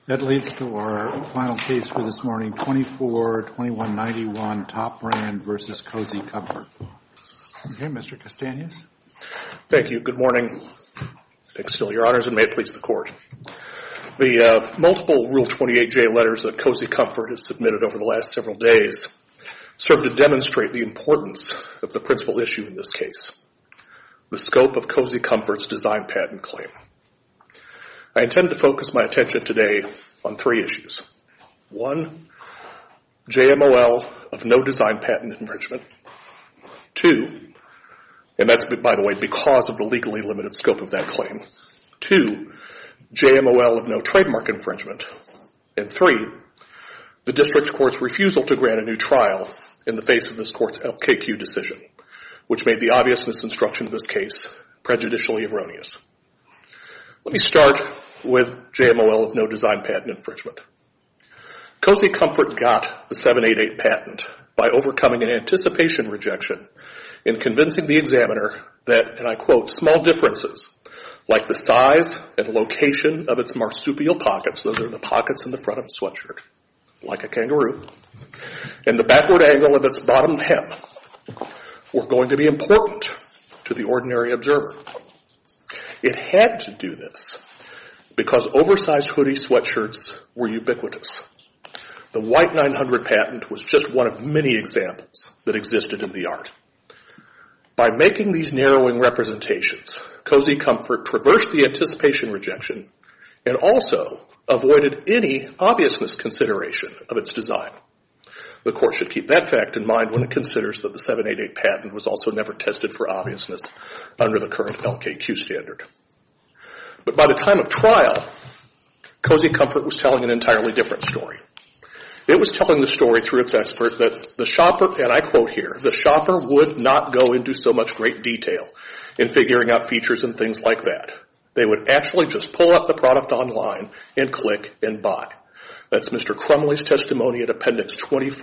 That leads to our final case for this morning, 24-2191, Top Brand versus Cozy Comfort. Okay, Mr. Castañez. Thank you. Good morning. Thanks, still, Your Honors, and may it please the Court. The multiple Rule 28J letters that Cozy Comfort has submitted over the last several days serve to demonstrate the importance of the principal issue in this case, the scope of Cozy Comfort's design patent claim. I intend to focus my attention today on three issues. One, JMOL of no design patent infringement. Two, and that's, by the way, because of the legally limited scope of that claim. Two, JMOL of no trademark infringement. And three, the district court's refusal to grant a new trial in the face of this court's LKQ decision, which made the obviousness instruction of this case prejudicially erroneous. Let me start with JMOL of no design patent infringement. Cozy Comfort got the 788 patent by overcoming an anticipation rejection in convincing the examiner that, and I quote, small differences like the size and location of its marsupial pockets, those are the pockets in the front of a sweatshirt, like a kangaroo, and the backward angle of its bottom hem were going to be important to the ordinary observer. It had to do this because oversized hoodie sweatshirts were ubiquitous. The White 900 patent was just one of many examples that existed in the art. By making these narrowing representations, Cozy Comfort traversed the anticipation rejection and also avoided any obviousness consideration of its design. The court should keep that fact in mind when it considers that the 788 patent was also never tested for obviousness under the current LKQ standard. But by the time of trial, Cozy Comfort was telling an entirely different story. It was telling the story through its expert that the shopper, and I quote here, the shopper would not go into so much great detail in figuring out features and things like that. They would actually just pull up the product online and click and buy. That's Mr. Crumley's testimony at Appendix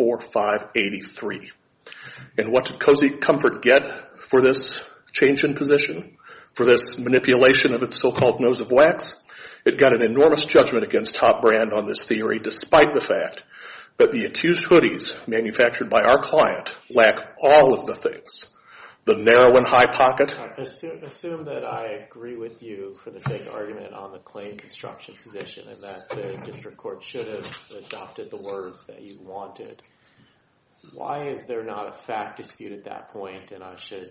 24-583. And what did Cozy Comfort get for this change in position, for this manipulation of its so-called nose of wax? It got an enormous judgment against Top Brand on this theory, despite the fact that the accused hoodies manufactured by our client lack all of the things. The narrow and high pocket. Assume that I agree with you for the sake of argument on the claim construction position and that the district court should have adopted the words that you wanted. Why is there not a fact dispute at that point and I should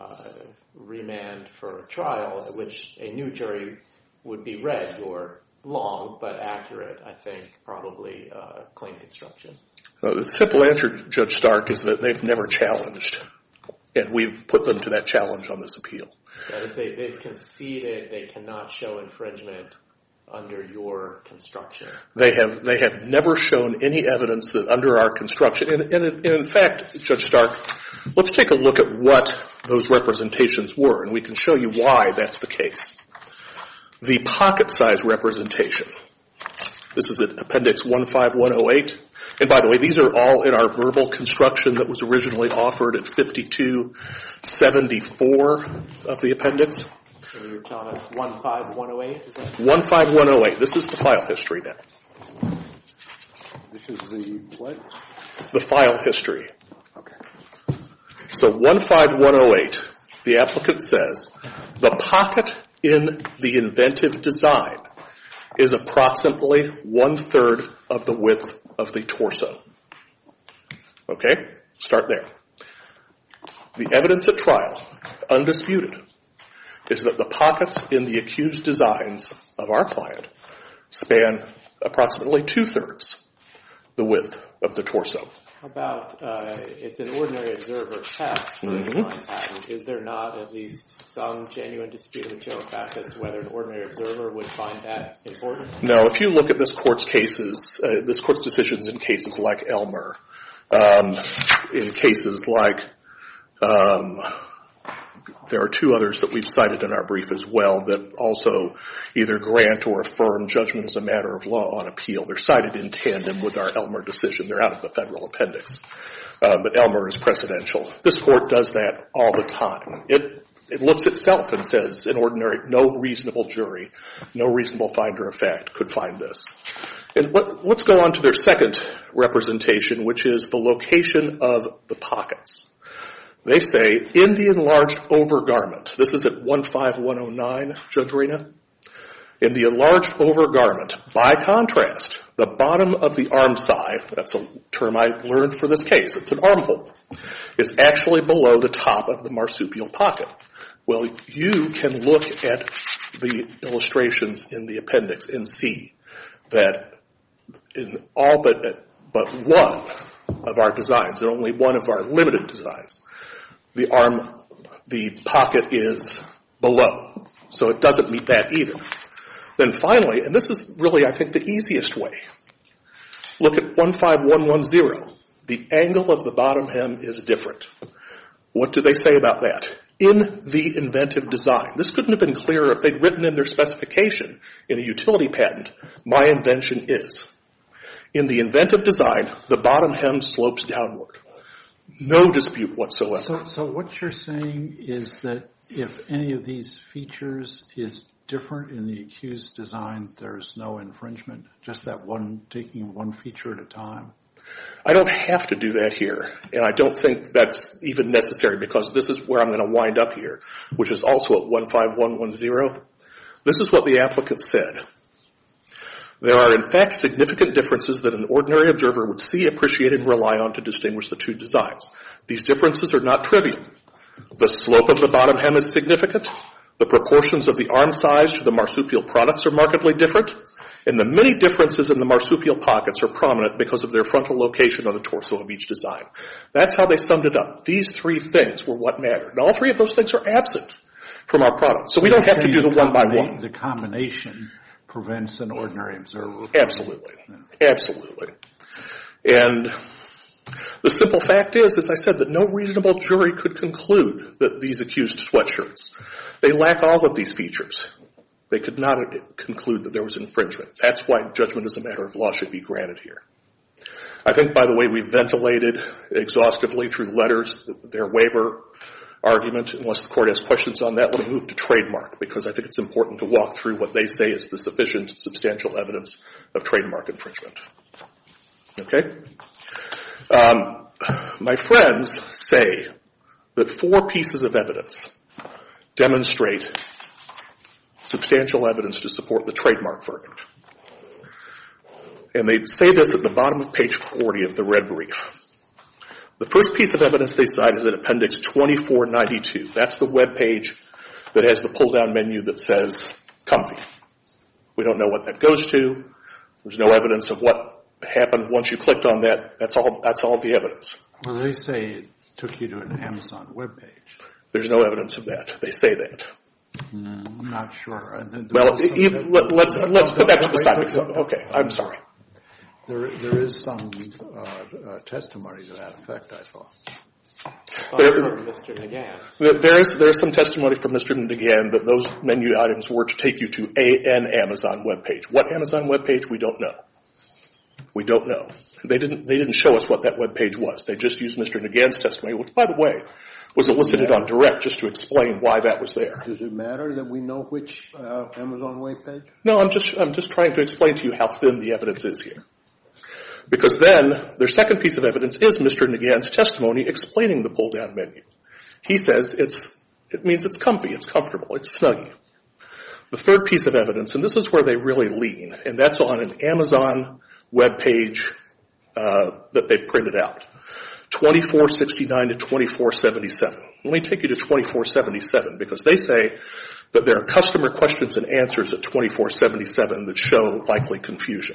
remand for a trial at which a new jury would be read your long but accurate, I think, probably claim construction? The simple answer, Judge Stark, is that they've never challenged. And we've put them to that challenge on this appeal. That is, they've conceded they cannot show infringement under your construction. They have never shown any evidence that under our construction, and in fact, Judge Stark, let's take a look at what those representations were, and we can show you why that's the case. The pocket size representation. This is at Appendix 15108. And by the way, these are all in our verbal construction that was originally offered at 5274 of the appendix. So you're telling us 15108? Is that 15108. This is the file history now. This is the what? The file history. Okay. So 15108, the applicant says, the pocket in the inventive design is approximately 1/3 of the width of the torso. Okay? Start there. The evidence at trial, undisputed, is that the pockets in the accused designs of our client span approximately 2/3 the width of the torso. How about it's an ordinary observer test for a design patent. Is there not at least some genuine dispute of material fact as to whether an ordinary observer would find that important? No, if you look at this court's cases, this court's decisions in cases like Elmer, in cases like, there are two others that we've cited in our brief as well that also either grant or affirm judgment as a matter of law on appeal. They're cited in tandem with our Elmer decision. They're out of the federal appendix. But Elmer is precedential. This court does that all the time. it looks itself and says, in ordinary, no reasonable jury, no reasonable finder of fact could find this. And let's go on to their second representation, which is the location of the pockets. They say, in the enlarged overgarment, this is at 15109, Judge Reyna, in the enlarged overgarment, by contrast, the bottom of the arm side, that's a term I learned for this case, it's an armhole, is actually below the top of the marsupial pocket. Well, you can look at the illustrations in the appendix and see that in all but one of our designs, and only one of our limited designs, the pocket is below. So it doesn't meet that either. Then finally, and this is really, I think, the easiest way, look at 15110. The angle of the bottom hem is different. What do they say about that? In the inventive design. This couldn't have been clearer if they'd written in their specification in a utility patent, my invention is. In the inventive design, the bottom hem slopes downward. No dispute whatsoever. So what you're saying is that if any of these features is different in the accused design, there's no infringement? Just that one, taking one feature at a time? I don't have to do that here, and I don't think that's even necessary because this is where I'm going to wind up here, which is also at 15110. This is what the applicant said. There are, in fact, significant differences that an ordinary observer would see, appreciate, and rely on to distinguish the two designs. These differences are not trivial. The slope of the bottom hem is significant. The proportions of the arm size to the marsupial products are markedly different. And the many differences in the marsupial pockets are prominent because of their frontal location on the torso of each design. That's how they summed it up. These three things were what mattered. And all three of those things are absent from our product. So we don't have to do the one by one. The combination prevents an ordinary observer. Absolutely. Absolutely. And the simple fact is, as I said, that no reasonable jury could conclude that these accused sweatshirts, they lack all of these features. They could not conclude that there was infringement. That's why judgment as a matter of law should be granted here. I think, by the way, we've ventilated exhaustively through letters their waiver argument. Unless the court has questions on that, let me move to trademark, because I think it's important to walk through what they say is the sufficient substantial evidence of trademark infringement. Okay? My friends say that 4 pieces of evidence demonstrate substantial evidence to support the trademark verdict. And they say this at the bottom of page 40 of the red brief. The first piece of evidence they cite is in Appendix 2492. That's the web page that has the pull-down menu that says comfy. We don't know what that goes to. There's no evidence of what happened once you clicked on that. That's all the evidence. Well, they say it took you to an Amazon web page. There's no evidence of that. They say that. I'm not sure. Well, let's put that to the side. Okay, I'm sorry. There is some testimony to that effect, I thought. From Mr. Nagin. There's some testimony from Mr. Nagin that those menu items were to take you to an Amazon web page. What Amazon web page? We don't know. We don't know. They didn't show us what that web page was. They just used Mr. Nagin's testimony, which, by the way, was elicited on direct just to explain why that was there. Does it matter that we know which Amazon web page? No, I'm just trying to explain to you how thin the evidence is here. Because then, their second piece of evidence is Mr. Nagin's testimony explaining the pull-down menu. He says it means it's comfy, it's comfortable, it's snuggy. The third piece of evidence, and this is where they really lean, and that's on an Amazon web page that they've printed out. 2469 to 2477. Let me take you to 2477 because they say that there are customer questions and answers at 2477 that show likely confusion.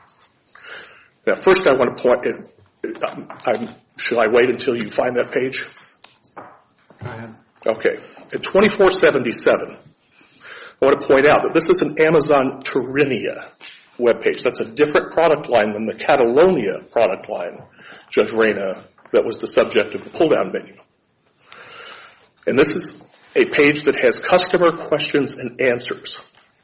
Now, first I want to point, should I wait until you find that page? Go ahead. Okay. At 2477, I want to point out that this is an Amazon Torinia webpage. That's a different product line than the Catalonia product line, Judge Reyna, that was the subject of the pull-down menu. And this is a page that has customer questions and answers.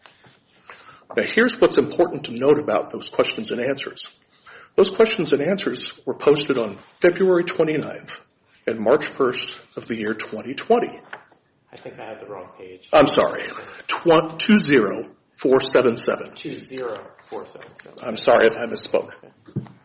Now, here's what's important to note about those questions and answers. Those questions and answers were posted on February 29th and March 1st of the year 2020. I think I have the wrong page. I'm sorry. 20477. 20477. I'm sorry if I misspoke. Okay.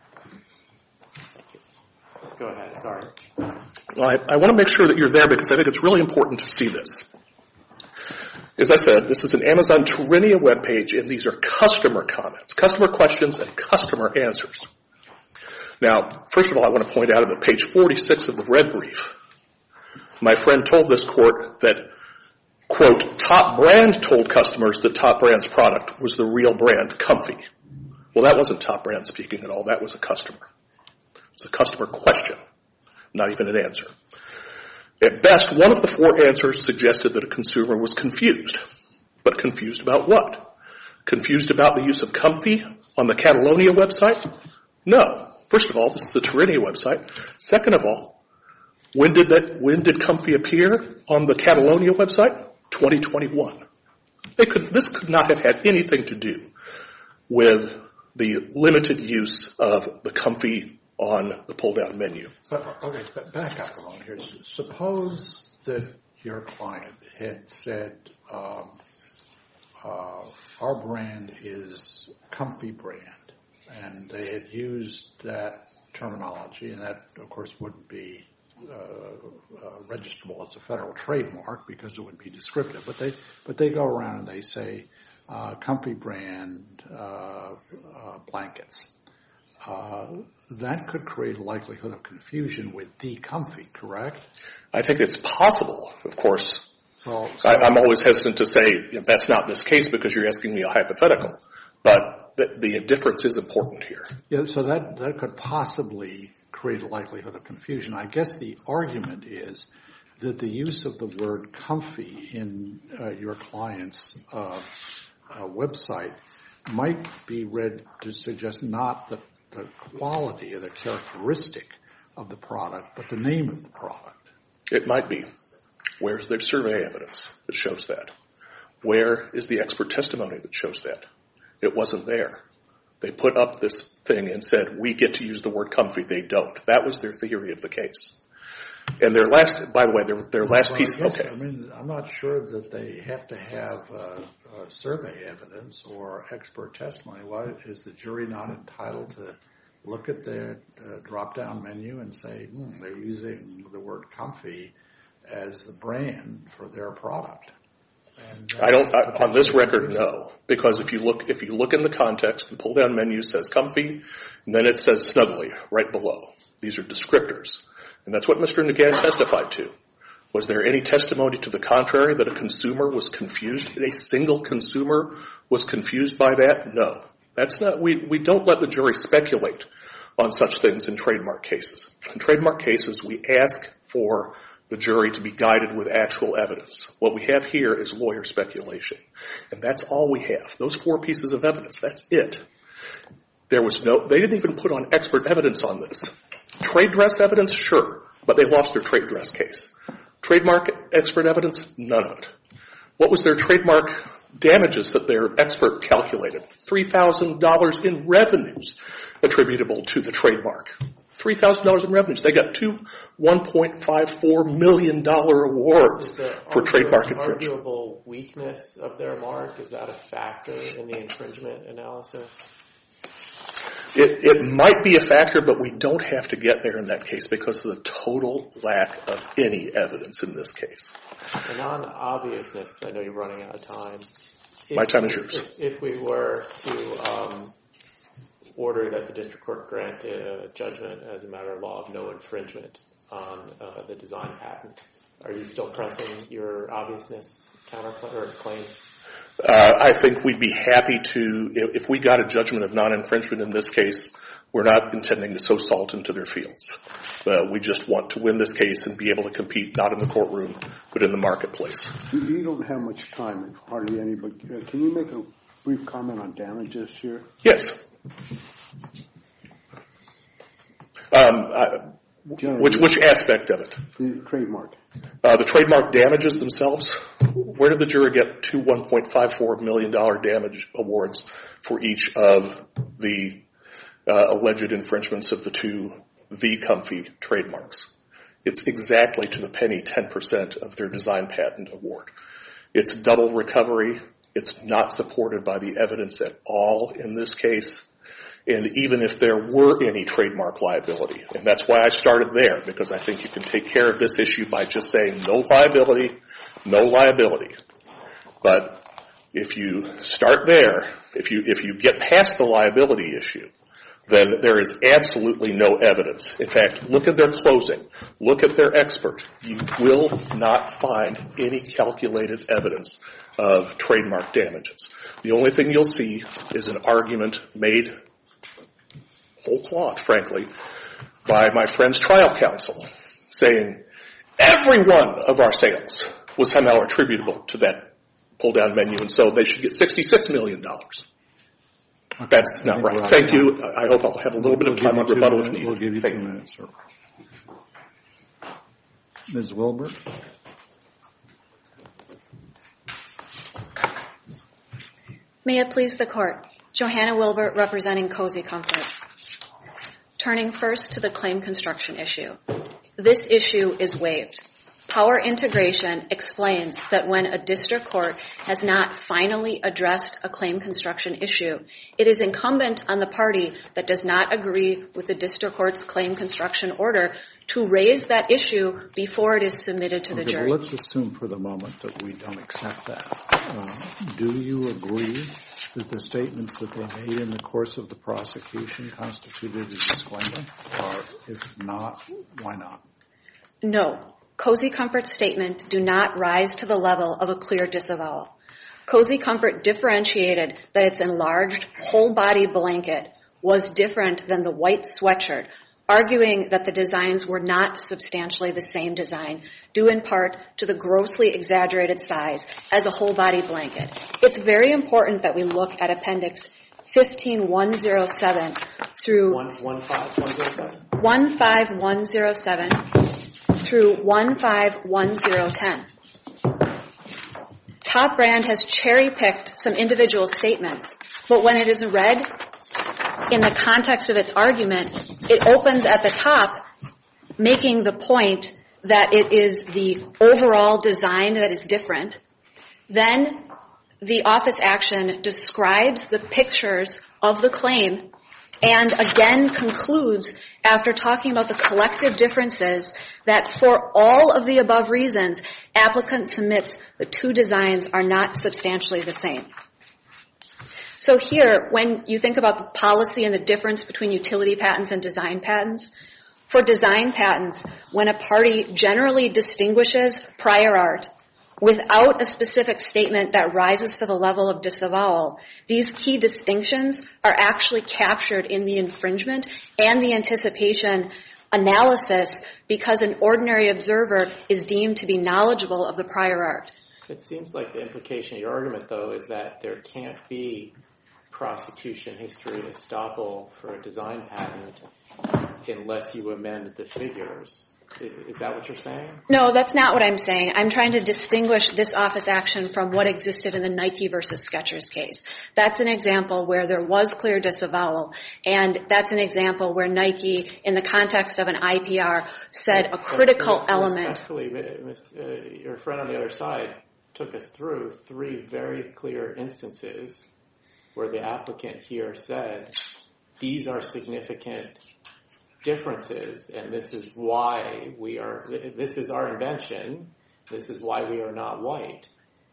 Go ahead. Sorry. I want to make sure that you're there because I think it's really important to see this. As I said, this is an Amazon Terinia webpage, and these are customer comments, customer questions, and customer answers. Now, first of all, I want to point out that page 46 of the red brief, my friend told this court that, quote, Top Brand told customers that Top Brand's product was the real brand, Comfy. Well, that wasn't Top Brand speaking at all. That was a customer. It's a customer question, not even an answer. At best, one of the four answers suggested that a consumer was confused. But confused about what? Confused about the use of Comfy on the Catalonia website? No. First of all, this is a Terinia website. Second of all, when did Comfy appear on the Catalonia website? 2021. This could not have had anything to do with the limited use of the Comfy on the pull-down menu. Okay, back up a moment here. Suppose that your client had said, our brand is Comfy brand, and they had used that terminology, and that, of course, wouldn't be registrable as a federal trademark because it would be descriptive. But they go around and they say, Comfy brand blankets. That could create a likelihood of confusion with the Comfy, correct? I think it's possible, of course. Well, I'm always hesitant to say that's not this case because you're asking me a hypothetical. But the difference is important here. Yeah, so that could possibly create a likelihood of confusion. I guess the argument is that the use of the word Comfy in your client's website might be read to suggest not the quality or the characteristic of the product, but the name of the product. It might be. Where's their survey evidence that shows that? Where is the expert testimony that shows that? It wasn't there. They put up this thing and said, we get to use the word Comfy. They don't. That was their theory of the case. And their last piece, okay. I mean, I'm not sure that they have to have survey evidence or expert testimony. Why is the jury not entitled to look at their drop-down menu and say, they're using the word Comfy as the brand for their product? I don't, on this record, no. Because if you look in the context, the pull-down menu says Comfy, and then it says Snuggly right below. These are descriptors. And that's what Mr. Nagin testified to. Was there any testimony to the contrary that a consumer was confused? A single consumer was confused by that? No. That's not, we don't let the jury speculate on such things in trademark cases. In trademark cases, we ask for the jury to be guided with actual evidence. What we have here is lawyer speculation. And that's all we have. Those four pieces of evidence, that's it. They didn't even put on expert evidence on this. Trade dress evidence, sure, but they lost their trade dress case. Trademark expert evidence, none of it. What was their trademark damages that their expert calculated? $3,000 in revenues attributable to the trademark. $3,000 in revenues. They got two $1.54 million awards for trademark infringement. The arguable weakness of their mark, is that a factor in the infringement analysis? It might be a factor, but we don't have to get there in that case because of the total lack of any evidence in this case. And on obviousness, I know you're running out of time. My time is yours. If we were to order that the district court grant a judgment as a matter of law of no infringement on the design patent, are you still pressing your obviousness claim? I think we'd be happy to, if we got a judgment of non-infringement in this case, we're not intending to sow salt into their fields. We just want to win this case and be able to compete not in the courtroom, but in the marketplace. You don't have much time, hardly any, but can you make a brief comment on damages here? Yes. Which aspect of it? The trademark. The trademark damages themselves. Where did the jury get two $1.54 million damage awards for each of the alleged infringements of the two The Comfy trademarks? It's exactly to the penny 10% of their design patent award. It's double recovery. It's not supported by the evidence at all in this case. And even if there were any trademark liability, and that's why I started there, because I think you can take care of this issue by just saying no liability, no liability. But if you start there, if you get past the liability issue, then there is absolutely no evidence. In fact, look at their closing. Look at their expert. You will not find any calculated evidence of trademark damages. The only thing you'll see is an argument made whole cloth, frankly, by my friend's trial counsel saying every one of our sales was somehow attributable to that pull-down menu, and so they should get $66 million. Okay. That's not right. Thank you. I hope I'll have a little bit of time on rebuttal if needed. We'll give you 2 minutes, sir. Ms. Wilbert. May it please the Court. Johanna Wilbert representing Cozy Comfort. Turning first to the claim construction issue. This issue is waived. Power Integration explains that when a district court has not finally addressed a claim construction issue, it is incumbent on the party that does not agree with the district court's claim construction order to raise that issue before it is submitted to the jury. Well, let's assume for the moment that we don't accept that. Do you agree that the statements that they made in the course of the prosecution constituted a disclaimer? Or if not, why not? No. Cozy Comfort's statement do not rise to the level of a clear disavowal. Cozy Comfort differentiated that its enlarged whole-body blanket was different than the white sweatshirt, arguing that the designs were not substantially the same design, due in part to the grossly exaggerated size as a whole-body blanket. It's very important that we look at Appendix 15107 through 15107 through 15110. Top Brand has cherry-picked some individual statements, but when it is read in the context of its argument, it opens at the top, making the point that it is the overall design that is different. Then the office action describes the pictures of the claim and again concludes, after talking about the collective differences, that for all of the above reasons, applicant submits the two designs are not substantially the same. So here, when you think about the policy and the difference between utility patents and design patents, for design patents, when a party generally distinguishes prior art without a specific statement that rises to the level of disavowal, these key distinctions are actually captured in the infringement and the anticipation analysis because an ordinary observer is deemed to be knowledgeable of the prior art. It seems like the implication of your argument, though, is that there can't be prosecution history estoppel for a design patent unless you amend the figures. Is that what you're saying? No, that's not what I'm saying. I'm trying to distinguish this office action from what existed in the Nike versus Skechers case. That's an example where there was clear disavowal, and that's an example where Nike, in the context of an IPR, said a critical element. Respectfully, your friend on the other side took us through three very clear instances where the applicant here said, these are significant differences, and this is why this is our invention, this is why we are not white.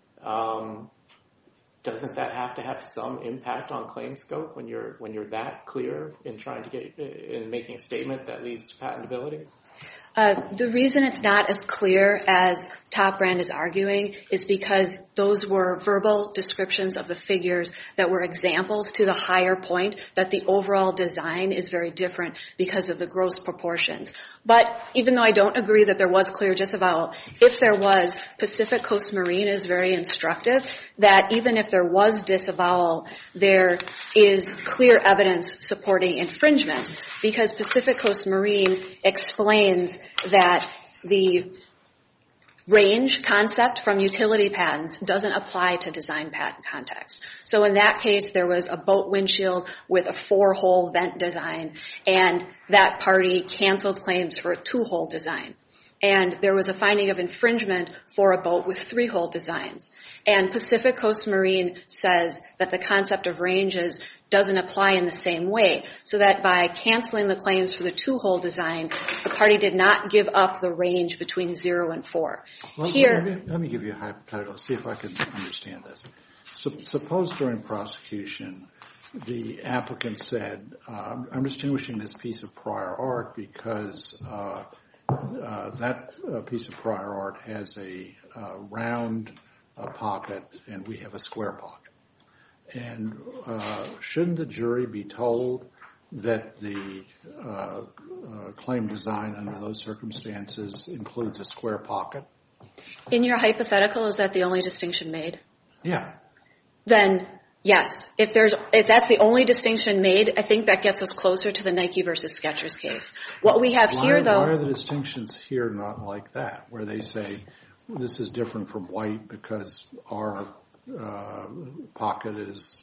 Doesn't that have to have some impact on claim scope when you're that clear in trying to get in making a statement that leads to patentability? The reason it's not as clear as Top Brand is arguing is because those were verbal descriptions of the figures that were examples to the higher point that the overall design is very different because of the gross proportions. But even though I don't agree that there was clear disavowal, if there was, Pacific Coast Marine is very instructive that even if there was disavowal, there is clear evidence supporting infringement because Pacific Coast Marine explains that the range concept from utility patents doesn't apply to design patent context. So in that case, there was a boat windshield with a 4-hole vent design, and that party canceled claims for a 2-hole design. and there was a finding of infringement for a boat with 3-hole designs. And Pacific Coast Marine says that the concept of ranges doesn't apply in the same way, so that by canceling the claims for the 2-hole design, the party did not give up the range between 0 and 4. Well, Here, let me give you a hypothetical, see if I can understand this. Suppose during prosecution, the applicant said, I'm distinguishing this piece of prior art because that piece of prior art has a round pocket and we have a square pocket. And shouldn't the jury be told that the claim design under those circumstances includes a square pocket? in your hypothetical, is that the only distinction made? Yeah. Then yes, if that's the only distinction made, I think that gets us closer to the Nike versus Skechers case. What we have here, though, why are the distinctions here not like that, where they say this is different from white because our pocket is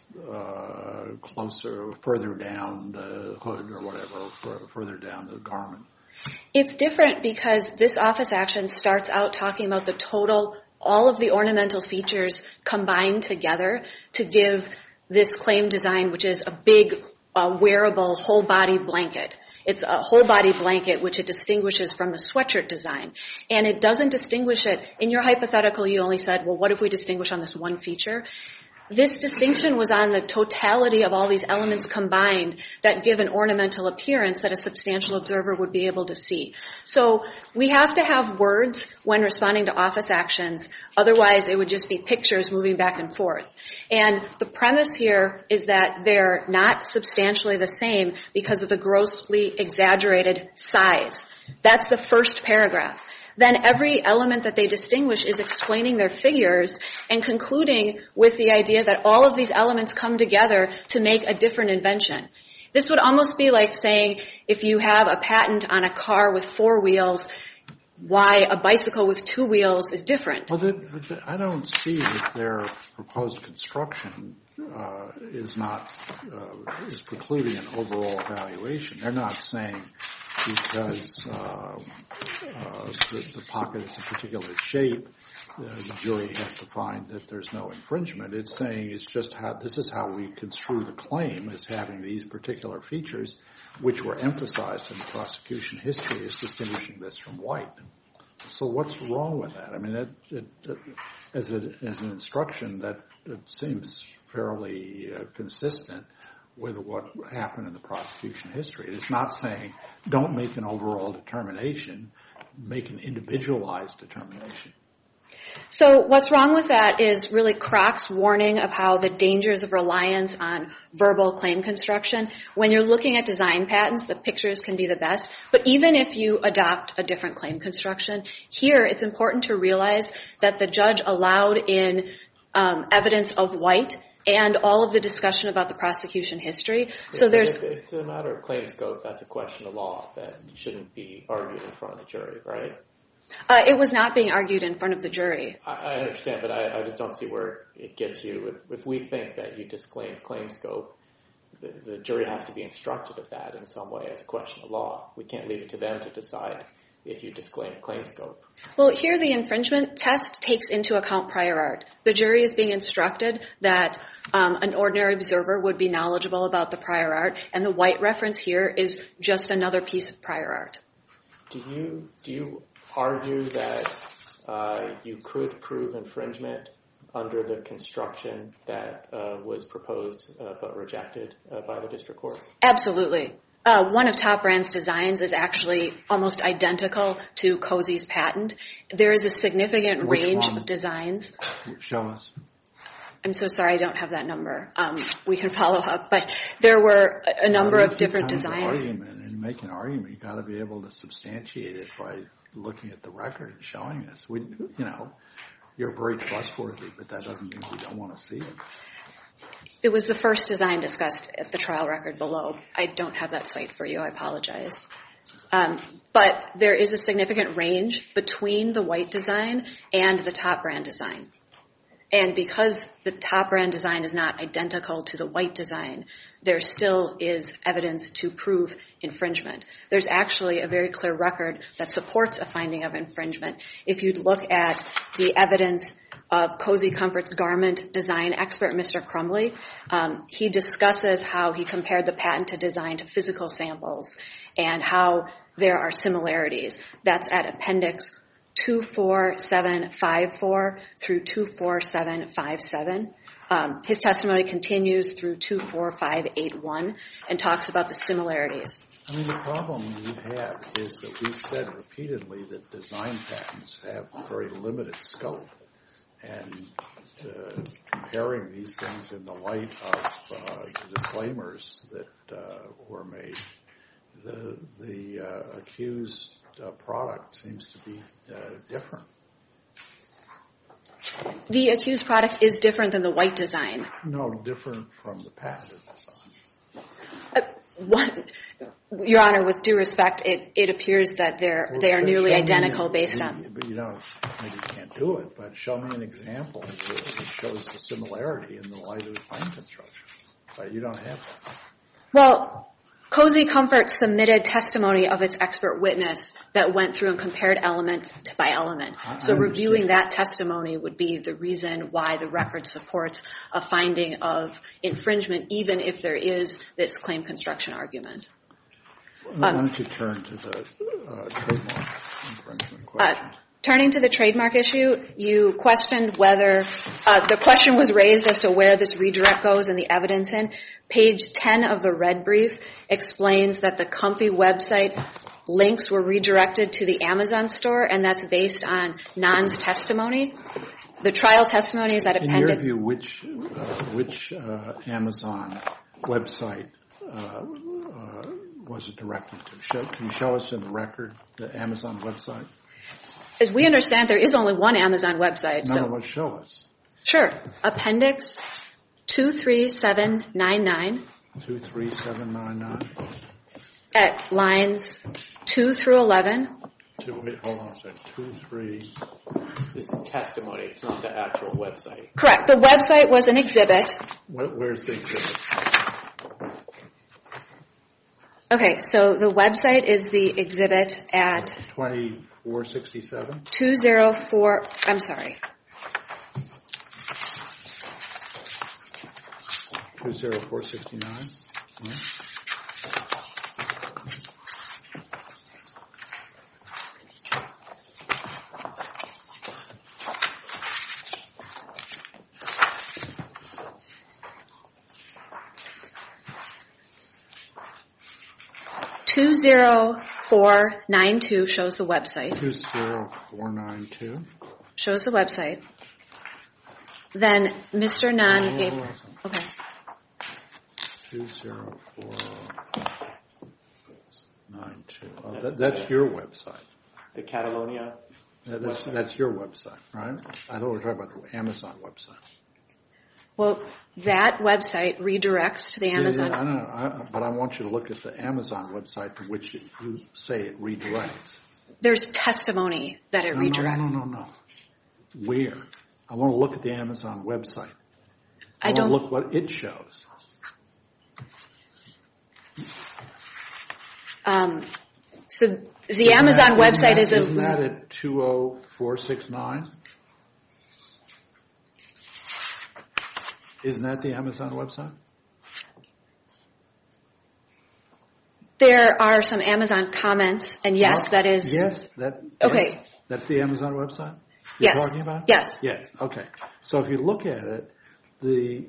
further down the hood or whatever, further down the garment? It's different because this office action starts out talking about the total, all of the ornamental features combined together to give this claim design, which is a big wearable whole body blanket. It's a whole body blanket which it distinguishes from the sweatshirt design. And it doesn't distinguish it. In your hypothetical, you only said, well, what if we distinguish on this one feature? This distinction was on the totality of all these elements combined that give an ornamental appearance that a substantial observer would be able to see. So we have to have words when responding to office actions. Otherwise, it would just be pictures moving back and forth. And the premise here is that they're not substantially the same because of the grossly exaggerated size. That's the first paragraph. Then every element that they distinguish is explaining their figures and concluding with the idea that all of these elements come together to make a different invention. This would almost be like saying if you have a patent on a car with 4 wheels, why a bicycle with 2 wheels is different. Well, I don't see that their proposed construction is precluding an overall evaluation. They're not saying because the pocket is a particular shape, the jury has to find that there's no infringement. It's saying it's just this is how we construe the claim as having these particular features, which were emphasized in the prosecution history as distinguishing this from white. So what's wrong with that? I mean, as an instruction, that it seems fairly consistent with what happened in the prosecution history. It's not saying don't make an overall determination, make an individualized determination. So what's wrong with that is really Croc's warning of how the dangers of reliance on verbal claim construction. When you're looking at design patents, the pictures can be the best. But even if you adopt a different claim construction, here it's important to realize that the judge allowed in evidence of white and all of the discussion about the prosecution history. So If it's a matter of claim scope, that's a question of law that shouldn't be argued in front of the jury, right? It was not being argued in front of the jury. I understand, but I just don't see where it gets you. If we think that you disclaim claim scope, the jury has to be instructed of that in some way as a question of law. We can't leave it to them to decide if you disclaim claim scope. Well, here the infringement test takes into account prior art. The jury is being instructed that an ordinary observer would be knowledgeable about the prior art, and the white reference here is just another piece of prior art. Do you argue that you could prove infringement under the construction that was proposed but rejected by the district court? Absolutely. One of Top Brand's designs is actually almost identical to Cozy's patent. There is a significant range of designs. Show us. I'm so sorry, I don't have that number. We can follow up, but there were a number of different designs. And make an argument, you've got to be able to substantiate it by looking at the record and showing us. You're very trustworthy, but that doesn't mean we don't want to see it. It was the first design discussed at the trial record below. I don't have that site for you. I apologize. But there is a significant range between the white design and the Top Brand design. And because the Top Brand design is not identical to the white design, there still is evidence to prove infringement. There's actually a very clear record that supports a finding of infringement. If you look at the evidence of Cozy Comfort's garment design expert, Mr. Crumbly, he discusses how he compared the patented design to physical samples and how there are similarities. That's at Appendix 24754 through 24757. His testimony continues through 24581 and talks about the similarities. I mean, the problem you have is that we've said repeatedly that design patents have very limited scope. And comparing these things in the light of the disclaimers that were made, the accused product seems to be different. The accused product is different than the white design. No, different from the patented design. Your Honor, with due respect, it appears that they are nearly identical based on... But maybe you can't do it, but show me an example that shows the similarity in the light of the claim construction. But you don't have that. Well, Cozy Comfort submitted testimony of its expert witness that went through and compared element by element. So reviewing that testimony would be the reason why the record supports a finding of infringement, even if there is this claim construction argument. Why don't you turn to the trademark infringement question? Turning to the trademark issue, you questioned whether the question was raised as to where this redirect goes and the evidence in. Page 10 of the red brief explains that the Comfy website links were redirected to the Amazon store, and that's based on Nan's testimony. The trial testimony is at appendix... In your view, which Amazon website was it directed to? Can you show us in the record the Amazon website? As we understand, there is only one Amazon website. No, show us. Sure. Appendix 23799. 23799. At lines 2 through 11. Wait, hold on a second. 23. This is testimony. It's not the actual website. Correct. The website was an exhibit. Where's the exhibit? Okay, so the website is the exhibit at 2467. 204. I'm sorry. 20469. Right. .20492 shows the website. 20492 shows the website. Then Mr. Nan gave... Okay. 20492. That's your website. The Catalonia? That's your website, right? I thought we were talking about the Amazon website. Well, that website redirects to the Amazon... Yeah, I know, but I want you to look at the Amazon website to which you say it redirects. There's testimony that it redirects. No. Where? I want to look at the Amazon website. I don't... want to look what it shows. So the Amazon website is a... Isn't that at 20469? Isn't that the Amazon website? There are some Amazon comments, and yes, that is... Yes, okay. That's the Amazon website you're talking about? Yes. Yes, okay. So if you look at it, the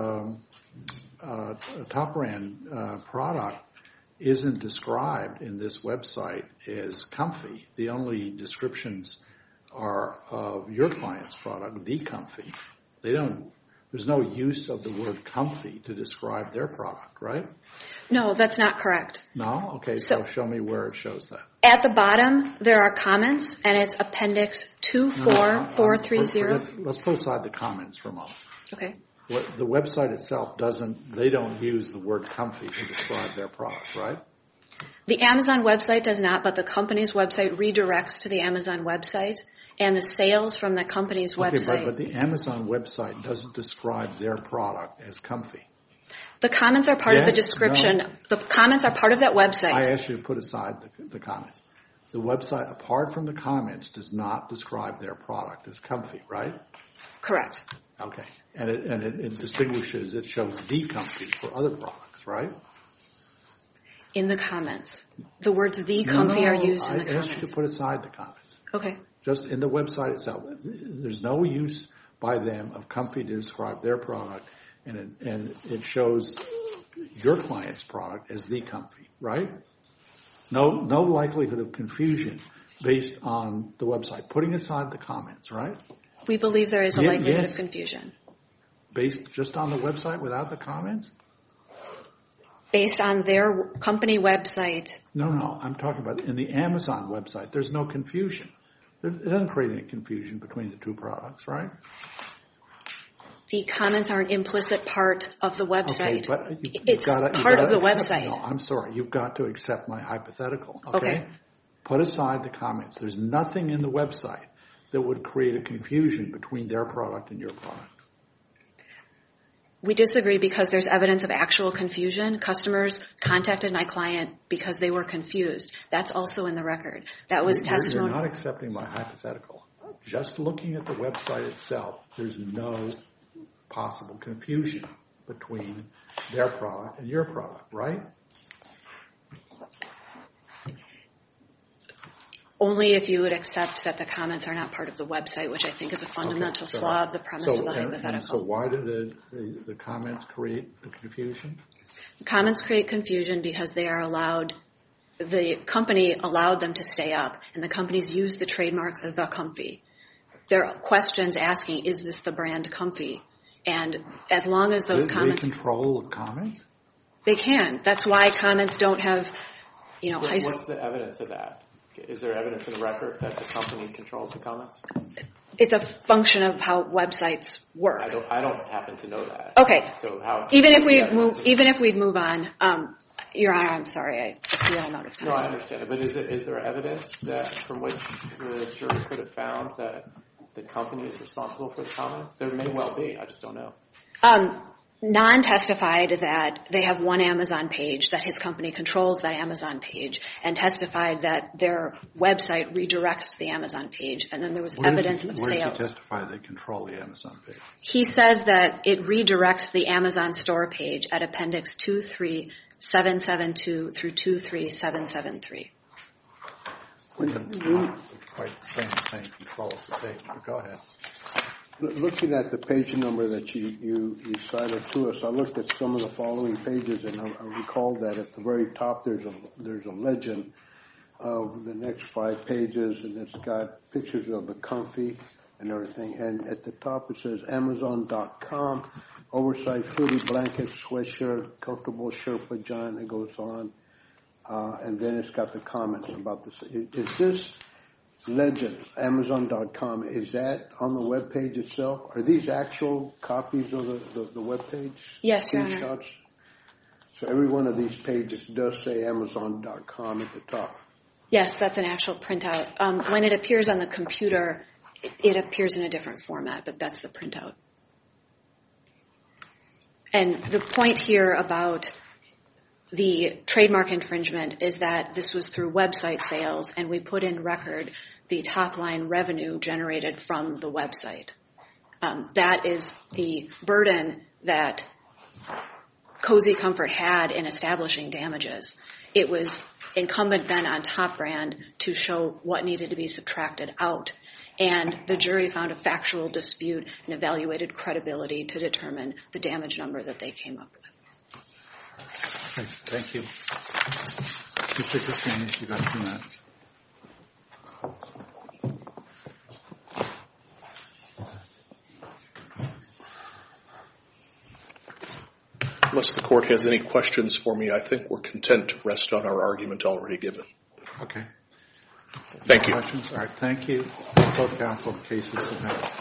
Top Brand product isn't described in this website as Comfy. The only descriptions are of your client's product, the Comfy. There's no use of the word Comfy to describe their product, right? No, that's not correct. No? Okay, so show me where it shows that. At the bottom, there are comments, and it's Appendix 24430. Let's put aside the comments for a moment. Okay. The website itself they don't use the word Comfy to describe their product, right? The Amazon website does not, but the company's website redirects to the Amazon website, and the sales from the company's website. But the Amazon website doesn't describe their product as Comfy. The comments are part of the Yes, description. no. The comments are part of that website. I asked you to put aside the comments. The website, apart from the comments, does not describe their product as comfy, right? Correct. Okay. And it distinguishes, it shows the comfy for other products, right? In the comments. The words the comfy are used in the I asked you comments. to put aside the comments. Okay. Just in the website itself. There's no use by them of comfy to describe their product, and it shows your client's product as the comfy, right? No likelihood of confusion based on the website. Putting aside the comments, right? We believe there is a Yeah, likelihood yes. of confusion. Based just on the website without the comments? Based on their company website, No. I'm talking about in the Amazon website. There's no confusion. It doesn't create any confusion between the two products, right? the comments are an implicit part of the website. Okay, but It's part of the website. No, I'm sorry. You've got to accept my hypothetical. Okay. Put aside the comments. There's nothing in the website that would create a confusion between their product and your product. We disagree because there's evidence of actual confusion. Customers contacted my client because they were confused. That's also in the record. That was testimony. You're not accepting my hypothetical. Just looking at the website itself, there's no possible confusion between their product and your product, right? Only if you would accept that the comments are not part of the website, which I think is a fundamental flaw of the premise of the hypothetical. So why did the comments create the confusion? The comments create confusion because they are allowed, the company allowed them to stay up, and the companies used the trademark The Comfy. There are questions asking, is this the brand Comfy? And as long as those comments... They control the comments? They can. That's why comments don't have, high school... What's the evidence of that? Is there evidence in the record that the company controls the comments? It's a function of how websites work. I don't happen to know that. Okay. So how? Even if we'd move on, Your Honor, I'm sorry, I see I'm out of time. No, I understand it. But is there evidence that from which the jury could have found that the company is responsible for the comments? There may well be. I just don't know. Non testified that they have one Amazon page, that his company controls that Amazon page, and testified that their website redirects the Amazon page, and then there was evidence of sales. Where does he testify they control the Amazon page? He says that it redirects the Amazon store page at Appendix 23772 through 23773. Quite the same control of the page, but go ahead. Looking at the page number that you cited to us, I looked at some of the following pages, and I recall that at the very top there's a legend of the next 5 pages, and it's got pictures of the Comfy and everything. And at the top it says Amazon.com, oversized hoodie, blanket, sweatshirt, comfortable shirt, vagina. It goes on, and then it's got the comments about this. Is this legend, Amazon.com, is that on the web page itself? Are these actual copies of the web page? Yes, Your Honor. Screenshots? So every one of these pages does say Amazon.com at the top. Yes, that's an actual printout. When it appears on the computer, it appears in a different format, but that's the printout. And the point here about the trademark infringement is that this was through website sales, and we put in record the top-line revenue generated from the website. That is the burden that Cozy Comfort had in establishing damages. It was incumbent then on Top Brand to show what needed to be subtracted out, and the jury found a factual dispute and evaluated credibility to determine the damage number that they came up with. Okay, thank you. Mr. Kucinich, you got 2 minutes. Unless the court has any questions for me, I think we're content to rest on our argument already given. Okay. Thank you. Questions? All right, thank you. Both counsel cases submitted.